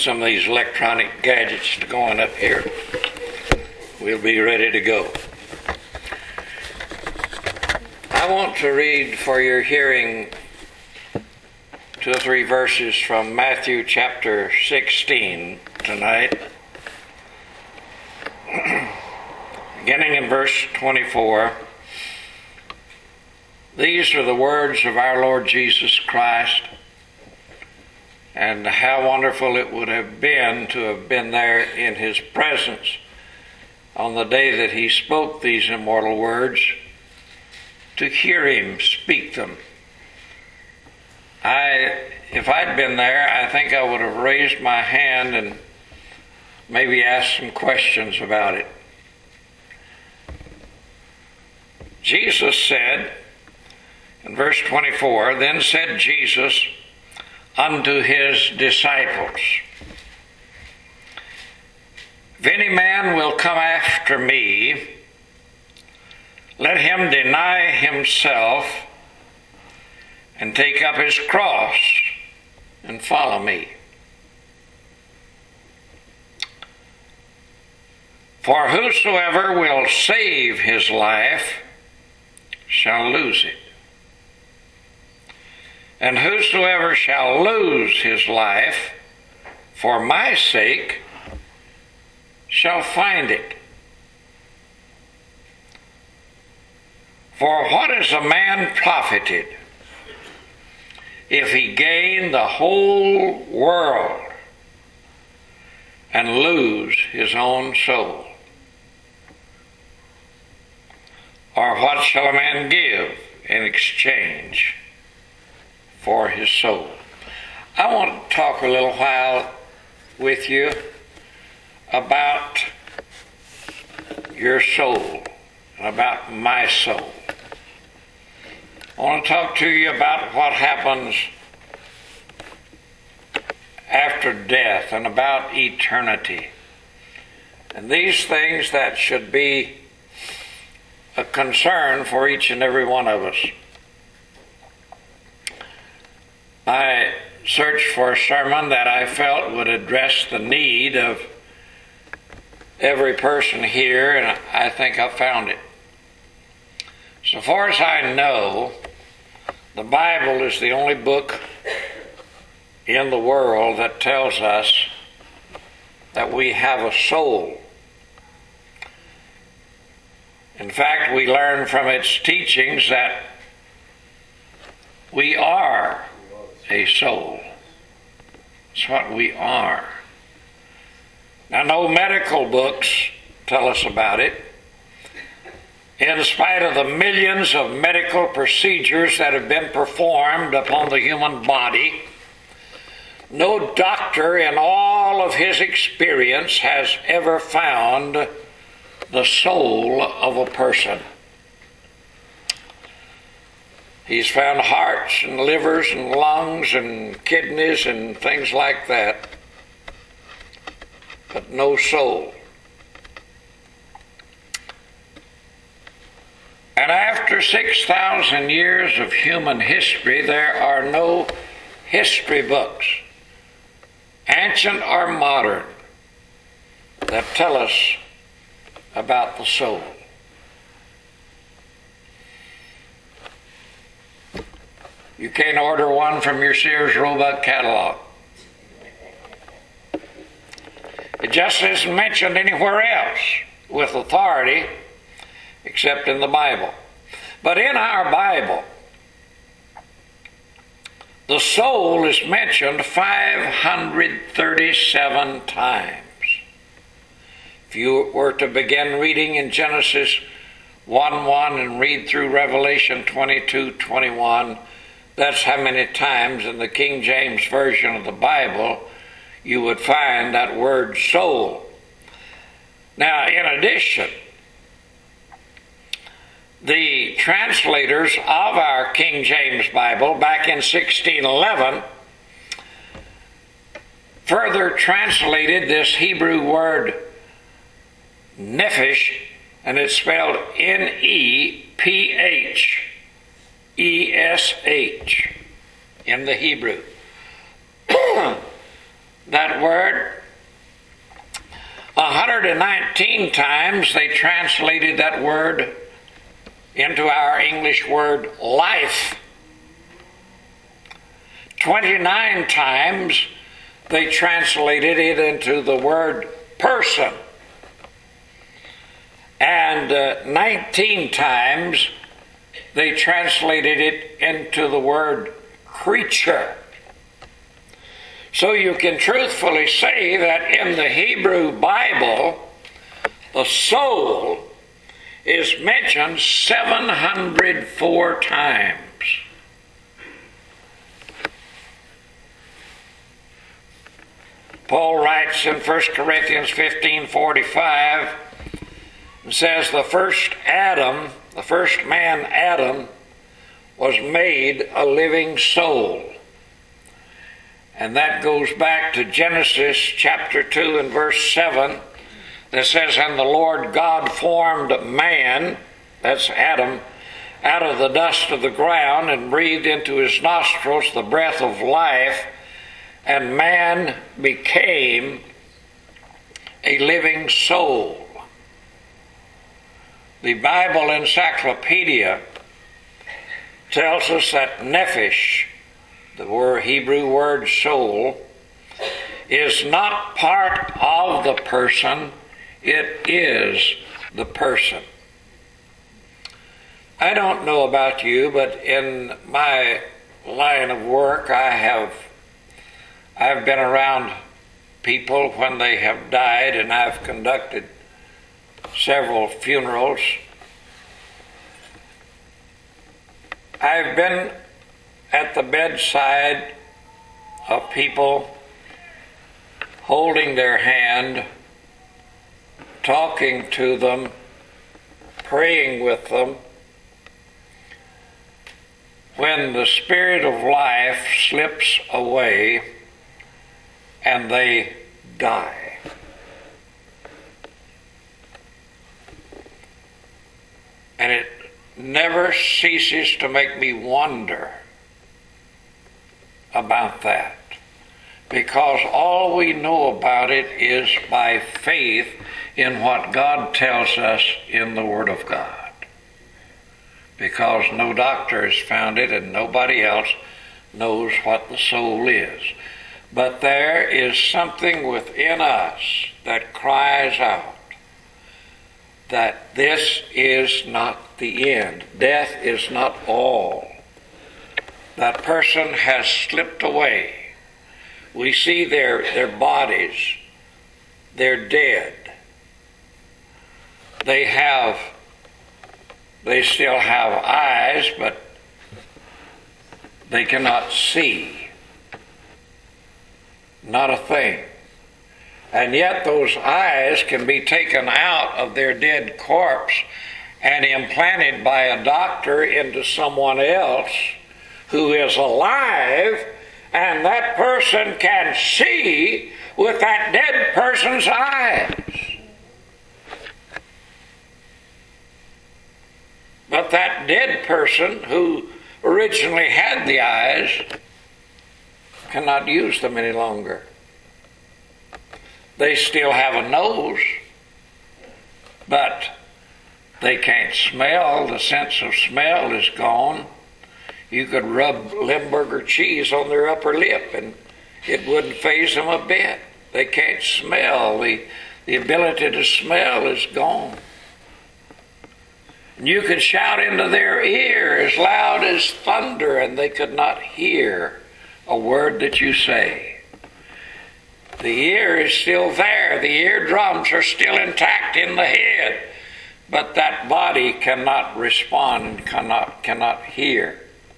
some of these electronic gadgets to going up here. We'll be ready to go. I want to read for your hearing 2 or 3 verses from Matthew chapter 16 tonight. Beginning in verse 24. These are the words of our Lord Jesus Christ, and how wonderful it would have been to have been there in His presence on the day that He spoke these immortal words, to hear Him speak them. If I'd been there, I think I would have raised my hand and maybe asked some questions about it. Jesus said, in verse 24, then said Jesus unto His disciples, if any man will come after me, let him deny himself and take up his cross and follow me. For whosoever will save his life shall lose it. And whosoever shall lose his life for my sake shall find it. For what is a man profited if he gain the whole world and lose his own soul? Or what shall a man give in exchange for his soul? I want to talk a little while with you about your soul and about my soul. I want to talk to you about what happens after death and about eternity. And these things that should be a concern for each and every one of us. I searched for a sermon that I felt would address the need of every person here, and I think I found it. So far as I know, the Bible is the only book in the world that tells us that we have a soul. In fact, we learn from its teachings that we are a soul. It's what we are. Now, no medical books tell us about it. In spite of the millions of medical procedures that have been performed upon the human body, no doctor in all of his experience has ever found the soul of a person. He's found hearts and livers and lungs and kidneys and things like that, but no soul. And after 6,000 years of human history, there are no history books, ancient or modern, that tell us about the soul. You can't order one from your Sears Roebuck catalog. It just isn't mentioned anywhere else with authority except in the Bible. But in our Bible, the soul is mentioned 537 times. If you were to begin reading in Genesis 1:1 and read through Revelation 22:21, that's how many times in the King James Version of the Bible you would find that word soul. Now, in addition, the translators of our King James Bible back in 1611 further translated this Hebrew word nephesh, and it's spelled N-E-P-H-E-S-H in the Hebrew. that word. 119 times they translated that word into our English word life. 29 times they translated it into the word person. And 19 times they translated it into the word creature. So you can truthfully say that in the Hebrew Bible, the soul is mentioned 704 times. Paul writes in 1 Corinthians 15:45, and says the first man Adam, was made a living soul. And that goes back to Genesis chapter 2 and verse 7 that says, and the Lord God formed man, that's Adam, out of the dust of the ground and breathed into his nostrils the breath of life, and man became a living soul. The Bible Encyclopedia tells us that nephesh, the Hebrew word soul, is not part of the person, it is the person. I don't know about you, but in my line of work I've been around people when they have died, and I've conducted several funerals. I've been at the bedside of people, holding their hand, talking to them, praying with them, when the spirit of life slips away and they die. And it never ceases to make me wonder about that, because all we know about it is by faith in what God tells us in the Word of God, because no doctor has found it and nobody else knows what the soul is. But there is something within us that cries out that this is not the end. Death is not all. That person has slipped away. We see their bodies. They're dead. They still have eyes, but they cannot see. Not a thing. And yet those eyes can be taken out of their dead corpse and implanted by a doctor into someone else who is alive, and that person can see with that dead person's eyes. But that dead person who originally had the eyes cannot use them any longer. They still have a nose, but they can't smell. The sense of smell is gone. You could rub Limburger cheese on their upper lip and it wouldn't faze them a bit. They can't smell. The ability to smell is gone. You could shout into their ear as loud as thunder and they could not hear a word that you say. The ear is still there. The eardrums are still intact in the head. But that body cannot respond, cannot hear.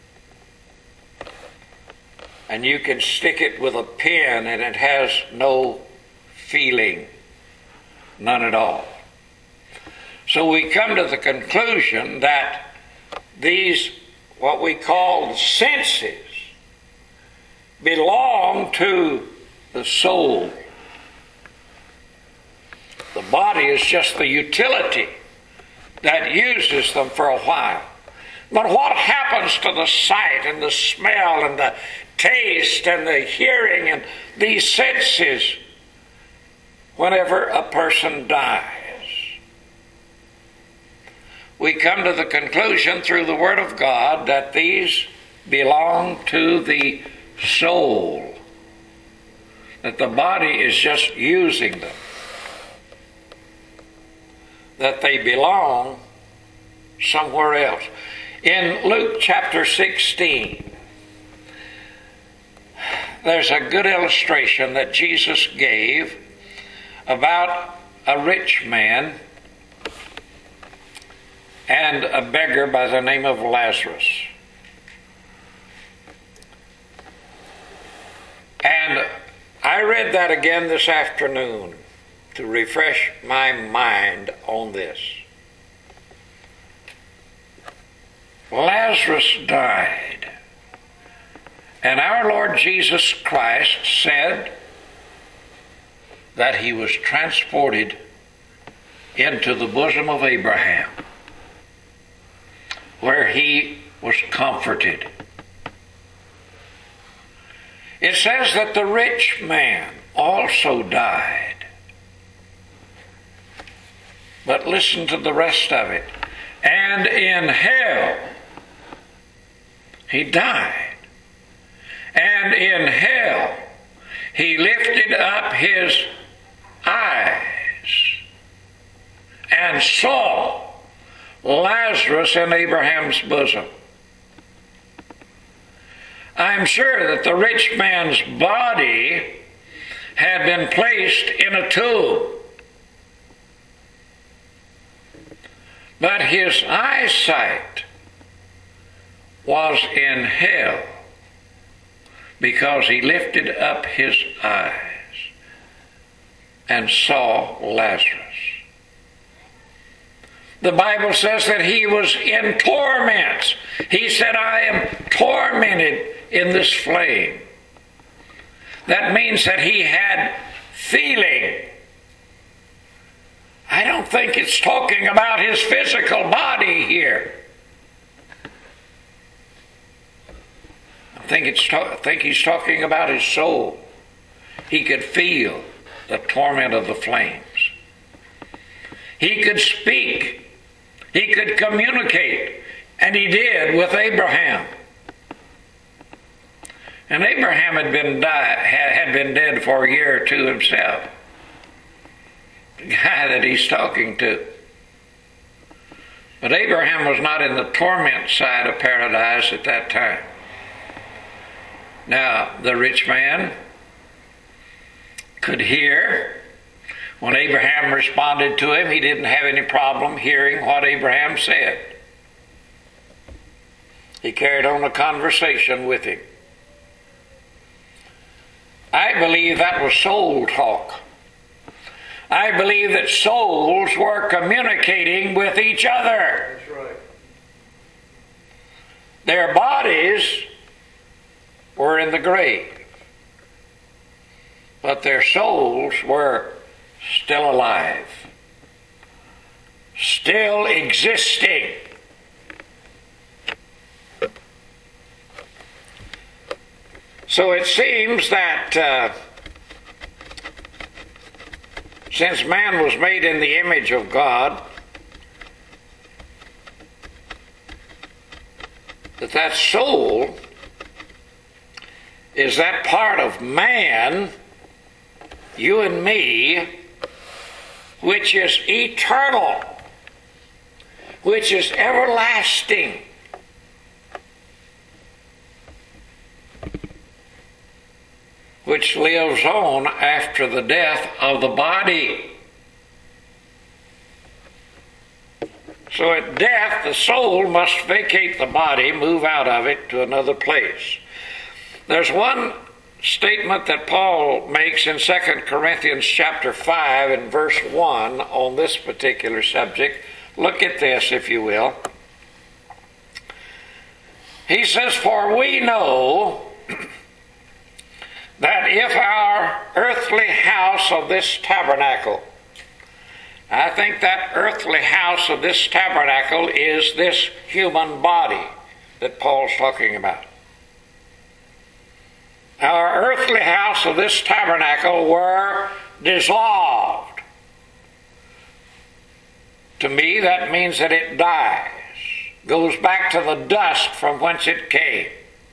And you can stick it with a pin and it has no feeling. None at all. So we come to the conclusion that these, what we call the senses, belong to the soul. The body is just the utility that uses them for a while. But what happens to the sight and the smell and the taste and the hearing and these senses whenever a person dies? We come to the conclusion through the Word of God that these belong to the soul, that the body is just using them, that they belong somewhere else. In Luke chapter 16, there's a good illustration that Jesus gave about a rich man and a beggar by the name of Lazarus. And I read that again this afternoon to refresh my mind on this. Lazarus died, and our Lord Jesus Christ said that he was transported into the bosom of Abraham, where he was comforted. It says that the rich man also died. But listen to the rest of it. And in hell he died. And in hell he lifted up his eyes and saw Lazarus in Abraham's bosom. I'm sure that the rich man's body had been placed in a tomb, but his eyesight was in hell because he lifted up his eyes and saw Lazarus. The Bible says that he was in torments. He said, I am tormented in this flame. That means that he had feeling. I don't think it's talking about his physical body here. I think he's talking about his soul. He could feel the torment of the flames. He could speak. He could communicate, and he did with Abraham. And Abraham had been dead for a year or two himself. The guy that he's talking to. But Abraham was not in the torment side of paradise at that time. Now, the rich man could hear. When Abraham responded to him, he didn't have any problem hearing what Abraham said. He carried on a conversation with him. I believe that was soul talk. I believe that souls were communicating with each other. That's right. Their bodies were in the grave, but their souls were still alive, still existing. So it seems that since man was made in the image of God, that soul is that part of man, you and me, which is eternal, which is everlasting. Which lives on after the death of the body. So at death, the soul must vacate the body, move out of it to another place. There's one statement that Paul makes in 2 Corinthians chapter 5 and verse 1 on this particular subject. Look at this, if you will. He says, "For we know that if our earthly house of this tabernacle I think that earthly house of this tabernacle is this human body that Paul's talking about. Our earthly house of this tabernacle were dissolved. To me, that means that it dies, goes back to the dust from whence it came.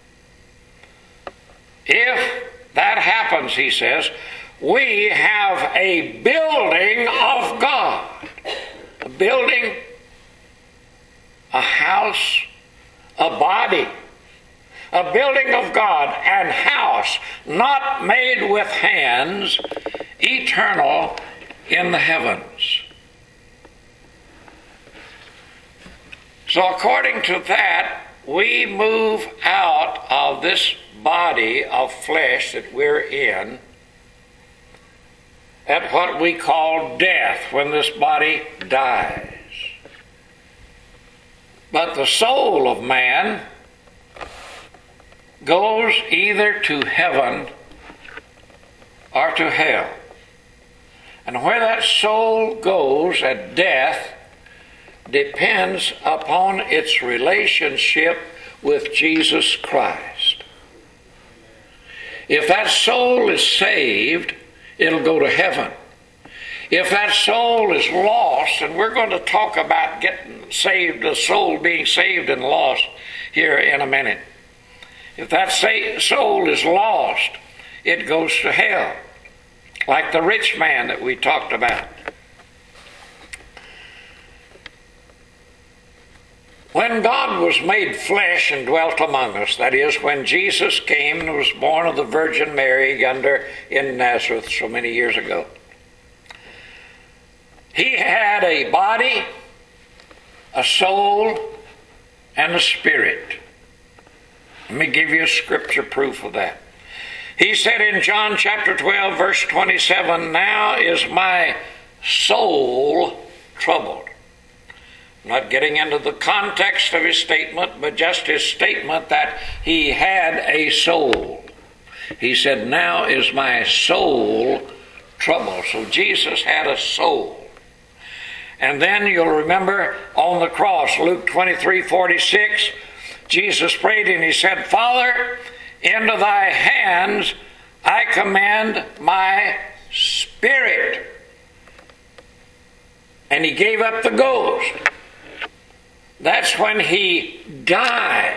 If that happens, he says, we have a building of God. A building, a house, a body. A building of God and house not made with hands, eternal in the heavens. So according to that, we move out of this body of flesh that we're in at what we call death, when this body dies. But the soul of man goes either to heaven or to hell. And where that soul goes at death depends upon its relationship with Jesus Christ. If that soul is saved, it'll go to heaven. If that soul is lost, and we're going to talk about getting saved, the soul being saved and lost here in a minute. If that soul is lost, it goes to hell, like the rich man that we talked about. When God was made flesh and dwelt among us, that is, when Jesus came and was born of the Virgin Mary in Nazareth so many years ago, he had a body, a soul, and a spirit. Let me give you a scripture proof of that. He said in John chapter 12, verse 27, "Now is my soul troubled." Not getting into the context of his statement, but just his statement that he had a soul. He said, "Now is my soul troubled." So Jesus had a soul. And then you'll remember on the cross, Luke 23:46, Jesus prayed and he said, "Father, into thy hands I commend my spirit." And he gave up the ghost. That's when he died.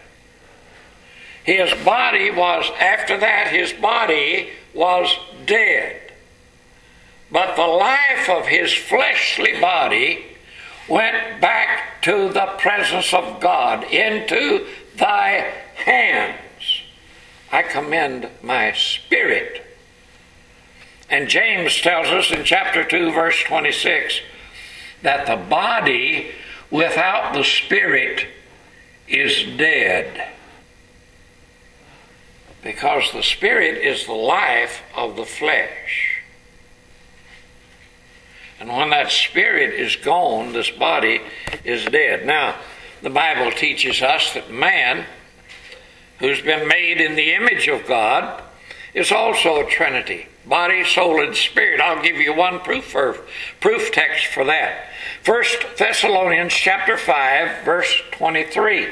His body was, after that, his body was dead. But the life of his fleshly body went back to the presence of God. "Into thy hands I commend my spirit." And James tells us in chapter 2, verse 26, that the body without the spirit is dead. Because the spirit is the life of the flesh. And when that spirit is gone, this body is dead. Now, the Bible teaches us that man, who's been made in the image of God, is also a trinity. Body, soul, and spirit. I'll give you one proof text for that. 1 Thessalonians chapter 5, verse 23.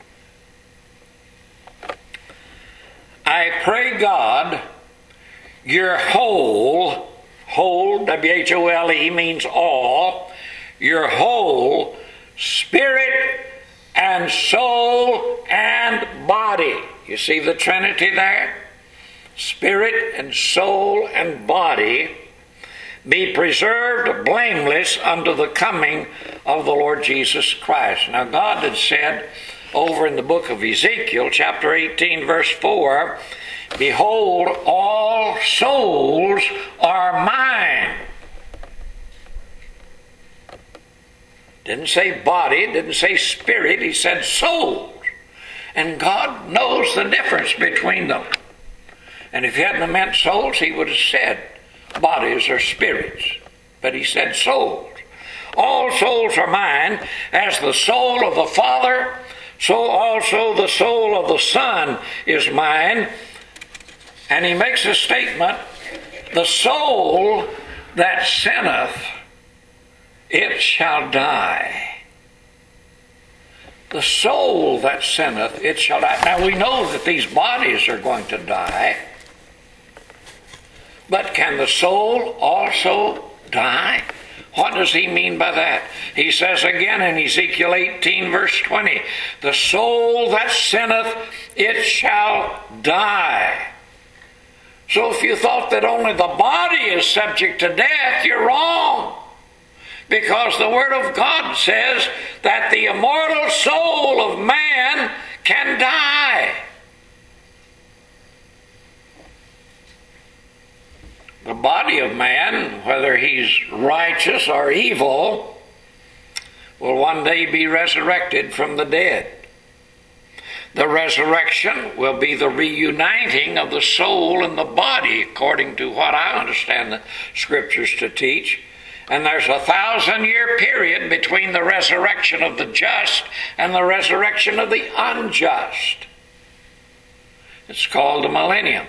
"I pray God your whole, W-H-O-L-E means all, your whole spirit and soul and body." You see the Trinity there? Spirit and soul and body be preserved blameless unto the coming of the Lord Jesus Christ. Now God had said over in the book of Ezekiel, chapter 18, verse 4, "Behold, all souls are mine." Didn't say body, didn't say spirit, he said souls. And God knows the difference between them. And if he hadn't meant souls, he would have said bodies or spirits. But he said souls. "All souls are mine, as the soul of the Father, so also the soul of the Son is mine." And he makes a statement, "The soul that sinneth it shall die. The soul that sinneth, it shall die. Now we know that these bodies are going to die, but can the soul also die? What does he mean by that? He says again in Ezekiel 18 verse 20, the soul that sinneth, it shall die. So if you thought that only the body is subject to death, you're wrong. Because the Word of God says that the immortal soul of man can die. The body of man, whether he's righteous or evil, will one day be resurrected from the dead. The resurrection will be the reuniting of the soul and the body, according to what I understand the Scriptures to teach. And there's a 1,000-year period between the resurrection of the just and the resurrection of the unjust. It's called the millennium.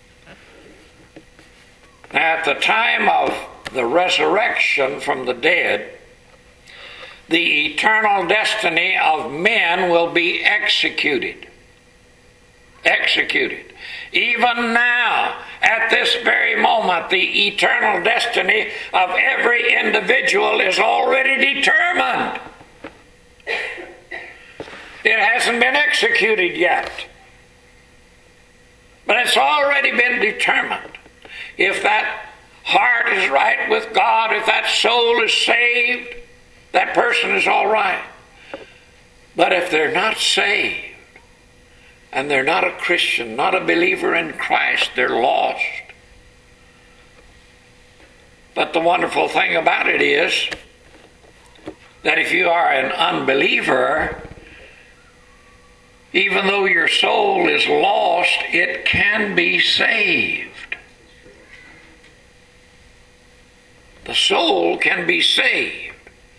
Now, at the time of the resurrection from the dead, the eternal destiny of men will be executed. Executed. Even now, at this very moment, the eternal destiny of every individual is already determined. It hasn't been executed yet, but it's already been determined. If that heart is right with God, if that soul is saved, that person is all right. But if they're not saved, and they're not a Christian, not a believer in Christ, they're lost. But the wonderful thing about it is that if you are an unbeliever, even though your soul is lost, it can be saved. The soul can be saved.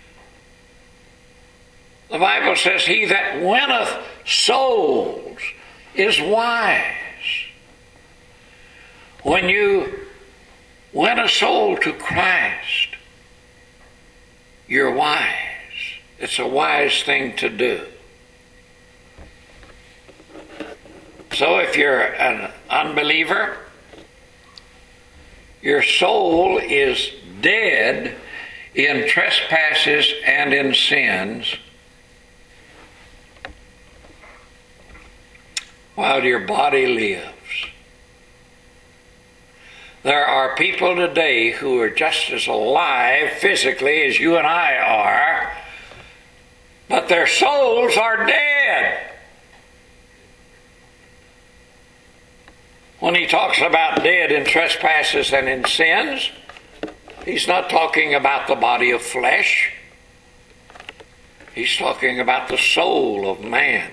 The Bible says, he that winneth souls is wise. When you win a soul to Christ, you're wise. It's a wise thing to do. So if you're an unbeliever, your soul is dead in trespasses and in sins, while your body lives. There are people today who are just as alive physically as you and I are, but their souls are dead. When he talks about dead in trespasses and in sins, he's not talking about the body of flesh. He's talking about the soul of man.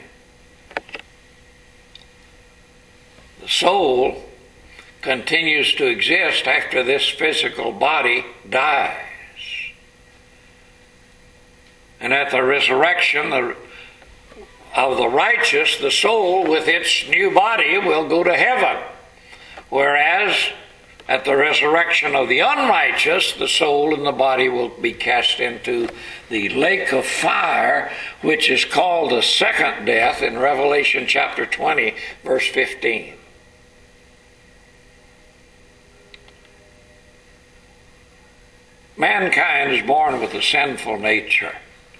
The soul continues to exist after this physical body dies. And at the resurrection of the righteous, the soul with its new body will go to heaven. Whereas at the resurrection of the unrighteous, the soul and the body will be cast into the lake of fire, which is called the second death in Revelation chapter 20, verse 15. Mankind is born with a sinful nature.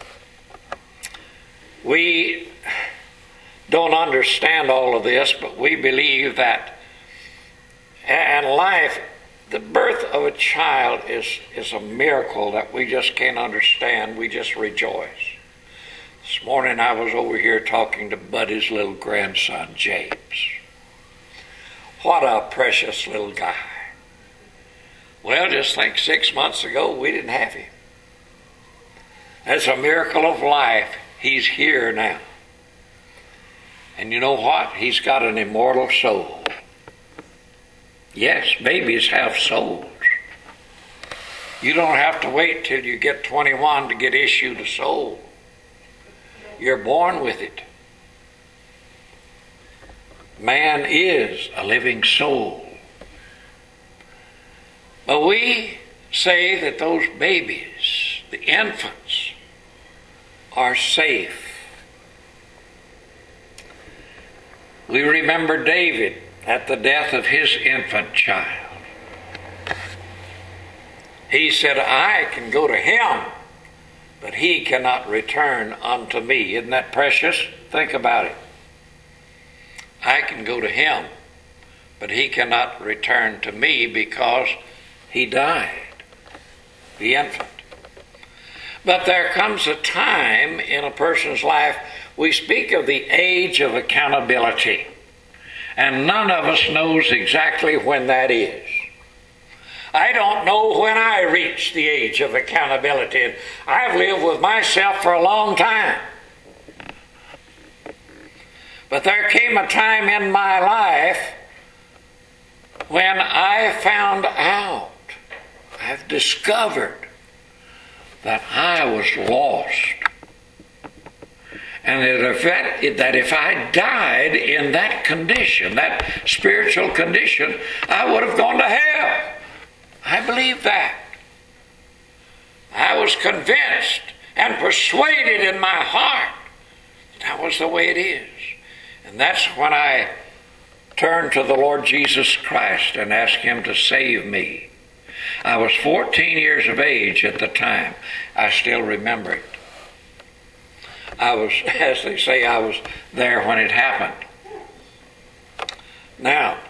We don't understand all of this, but we believe that in life, the birth of a child is a miracle that we just can't understand. We just rejoice. This morning I was over here talking to Buddy's little grandson, James. What a precious little guy. Well, just think 6 months ago we didn't have him. That's a miracle of life. He's here now. And you know what? He's got an immortal soul. Yes, babies have souls. You don't have to wait till you get 21 to get issued a soul. You're born with it. Man is a living soul. But we say that those babies the infants, are safe. We remember David at the death of his infant child. He said, I can go to him, but he cannot return unto me. Isn't that precious? Think about it. I can go to him, but he cannot return to me because he died, the infant. But there comes a time in a person's life, we speak of the age of accountability, and none of us knows exactly when that is. I don't know when I reached the age of accountability, and I've lived with myself for a long time. But there came a time in my life when I found out, I've discovered that I was lost. And that if I died in that condition, that spiritual condition, I would have gone to hell. I believe that. I was convinced and persuaded in my heart that was the way it is. And that's when I turned to the Lord Jesus Christ and asked him to save me. I was 14 years of age at the time. I still remember it. I was, as they say, I was there when it happened. Now,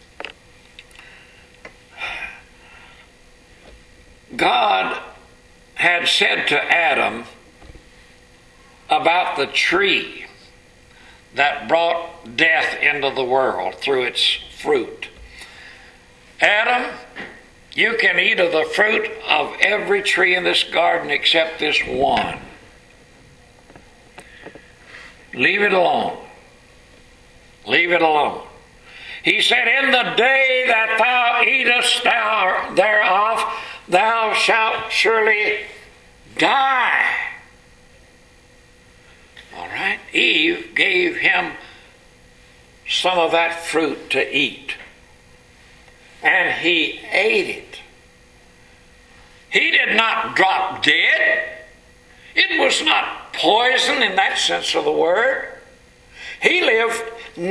God had said to Adam about the tree that brought death into the world through its fruit. Adam, you can eat of the fruit of every tree in this garden except this one. Leave it alone. Leave it alone. He said, in the day that thou eatest thereof, thou shalt surely die. All right? Eve gave him some of that fruit to eat. And he ate it. He did not drop dead. It was not poison in that sense of the word. He lived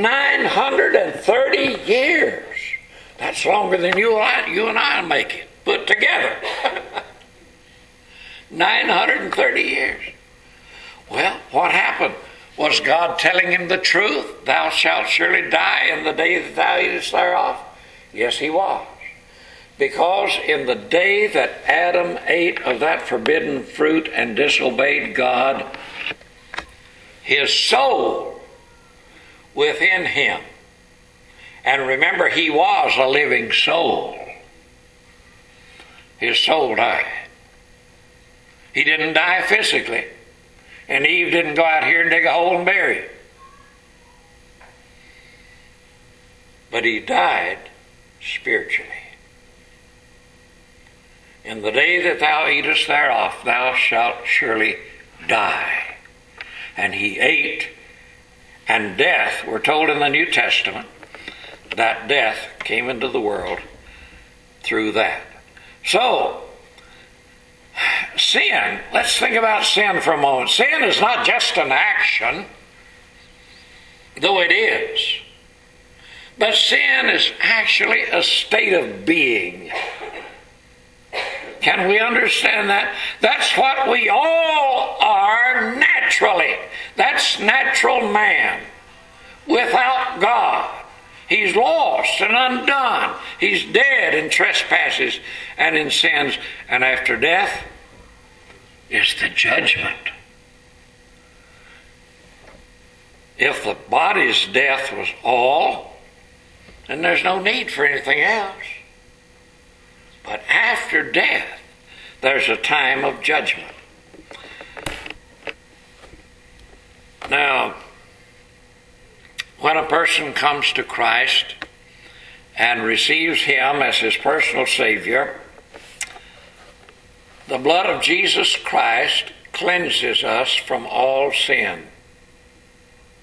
930 years. That's longer than you and I make it put together. 930 years. Well, what happened? Was God telling him the truth? Thou shalt surely die in the day that thou eatest thereof? Yes, he was. Because in the day that Adam ate of that forbidden fruit and disobeyed God, his soul within him, and remember, he was a living soul, his soul died. He didn't die physically, and Eve didn't go out here and dig a hole and bury it. But he died spiritually. In the day that thou eatest thereof, thou shalt surely die. And he ate, and death, we're told in the New Testament, that death came into the world through that. So, sin, let's think about sin for a moment. Sin is not just an action, though it is. But sin is actually a state of being. Can we understand that? That's what we all are naturally. That's natural man. Without God, he's lost and undone. He's dead in trespasses and in sins. And after death is the judgment. If the body's death was all, then there's no need for anything else. But after death, there's a time of judgment. Now, when a person comes to Christ and receives him as his personal Savior, the blood of Jesus Christ cleanses us from all sin.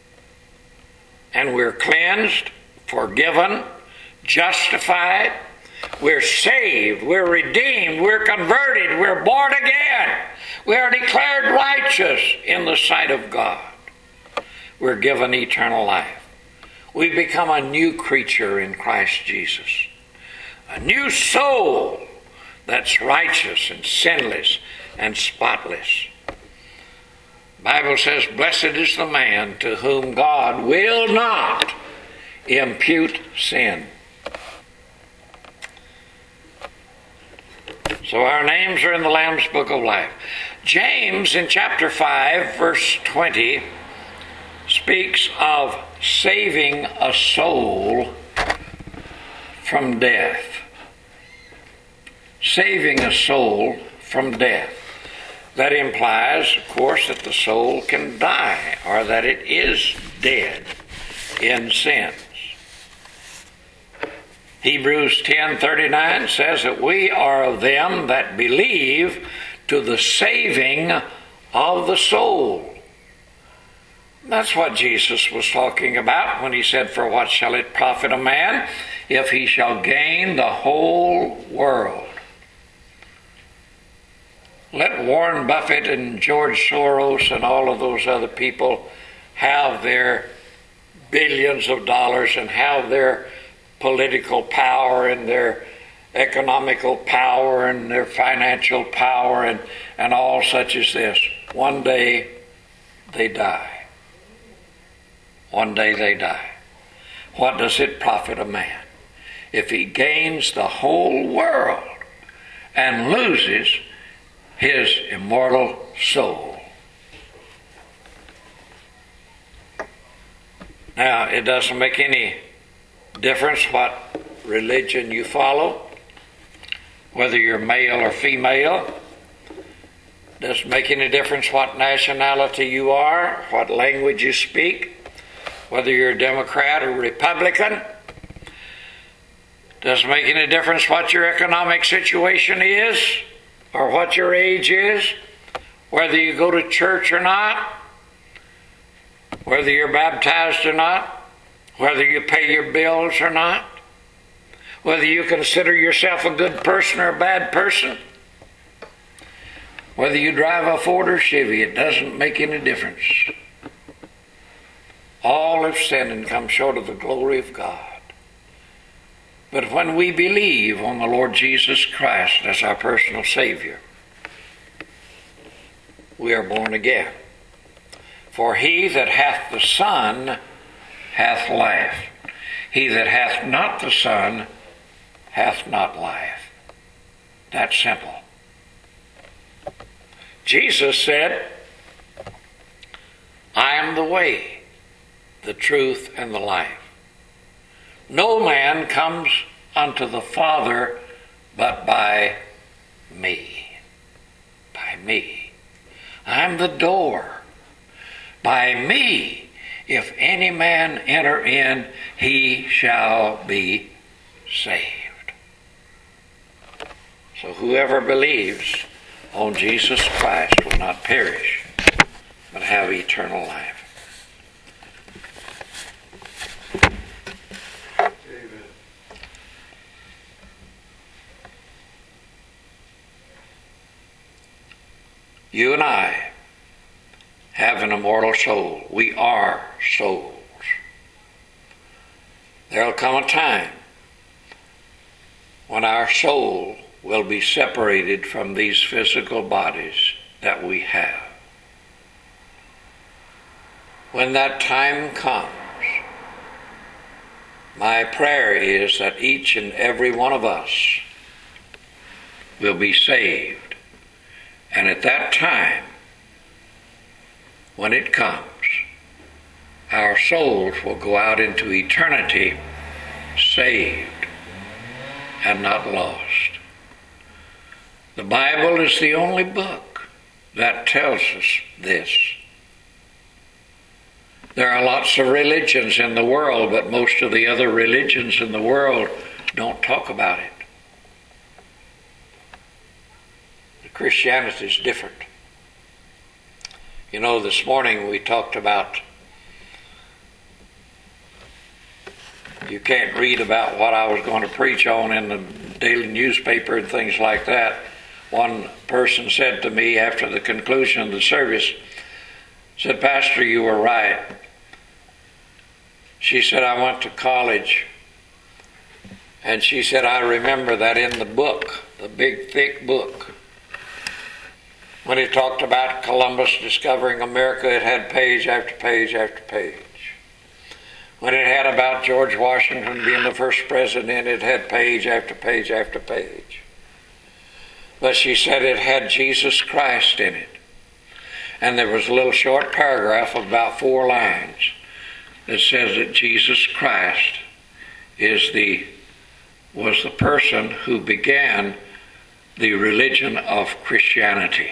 And we're cleansed, forgiven, justified, We're saved, we're redeemed, we're converted, we're born again. We are declared righteous in the sight of God. We're given eternal life. We become a new creature in Christ Jesus. A new soul that's righteous and sinless and spotless. The Bible says, blessed is the man to whom God will not impute sin. So our names are in the Lamb's Book of Life. James in chapter 5, verse 20, speaks of saving a soul from death. Saving a soul from death. That implies, of course, that the soul can die, or that it is dead in sins. Hebrews 10:39 says that we are of them that believe to the saving of the soul. That's what Jesus was talking about when he said, for what shall it profit a man if he shall gain the whole world? Let Warren Buffett and George Soros and all of those other people have their billions of dollars and have their political power and their economical power and their financial power and all such as this. One day they die. One day they die. What does it profit a man if he gains the whole world and loses his immortal soul? Now, it doesn't make any difference what religion you follow, whether you're male or female. Doesn't make any difference what nationality you are, what language you speak, whether you're a Democrat or Republican. Doesn't make any difference what your economic situation is or what your age is, whether you go to church or not, whether you're baptized or not, whether you pay your bills or not, whether you consider yourself a good person or a bad person, whether you drive a Ford or Chevy, it doesn't make any difference. All have sinned and come short of the glory of God. But when we believe on the Lord Jesus Christ as our personal Savior, we are born again. For he that hath the Son hath life. He that hath not the Son hath not life. That's simple. Jesus said, I am the way, the truth, and the life. No man comes unto the Father but by me. By me. I'm the door. By me, if any man enter in, he shall be saved. So whoever believes on Jesus Christ will not perish, but have eternal life. You and I have an immortal soul. We are souls. There'll come a time when our soul will be separated from these physical bodies that we have. When that time comes, my prayer is that each and every one of us will be saved. And at that time, when it comes, our souls will go out into eternity saved and not lost. The Bible is the only book that tells us this. There are lots of religions in the world, but most of the other religions in the world don't talk about it. Christianity is different. You know, this morning we talked about, you can't read about what I was going to preach on in the daily newspaper and things like that. One person said to me after the conclusion of the service, said, "Pastor, you were right." She said, "I went to college." And she said, "I remember that in the book, the big thick book, when he talked about Columbus discovering America, it had page after page after page. When it had about George Washington being the first president, it had page after page after page. But she said it had Jesus Christ in it. And there was a little short paragraph of about 4 lines that says that Jesus Christ was the person who began the religion of Christianity."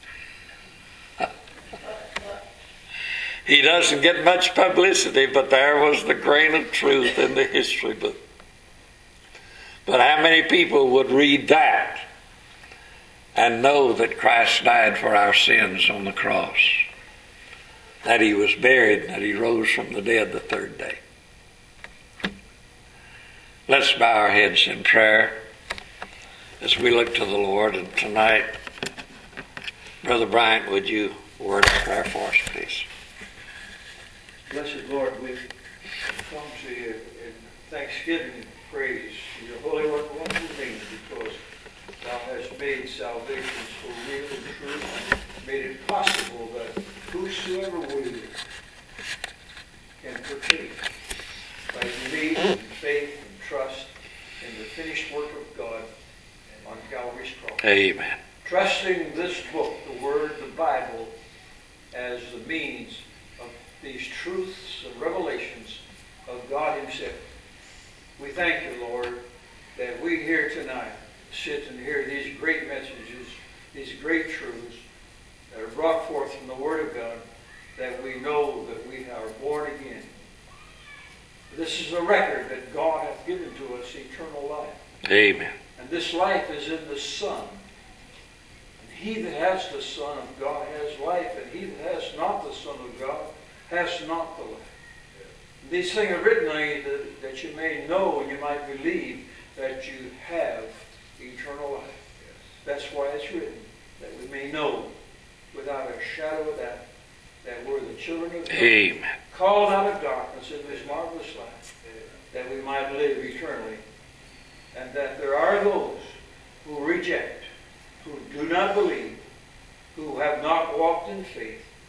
He doesn't get much publicity, but there was the grain of truth in the history book. But how many people would read that and know that Christ died for our sins on the cross, that he was buried, and that he rose from the dead the 3rd day? Let's bow our heads in prayer as we look to the Lord. And tonight, Brother Bryant, would you word of prayer for us, please? Blessed Lord, we come to you in thanksgiving and praise for your holy work, wonderful name, because thou hast made salvation so real and true, and made it possible that whosoever will can partake by belief and faith and trust in the finished work of God on Calvary's cross. Amen. Trusting this book, the Word, the Bible, as the means of these truths and revelations of God himself. We thank you, Lord, that we here tonight sit and hear these great messages, these great truths that are brought forth from the Word of God, that we know that we are born again. This is a record that God hath given to us, eternal life. Amen. And this life is in the Son. And he that has the Son of God has life, and he that has not the Son of God has not the life. These things are written on you that you may know and you might believe that you have eternal life. That's why it's written, that we may know without a shadow of doubt that we're the children of God. Amen. Called out of darkness into his marvelous light, that we might live eternally. And that there are those who reject, who do not believe, who have not walked in faith,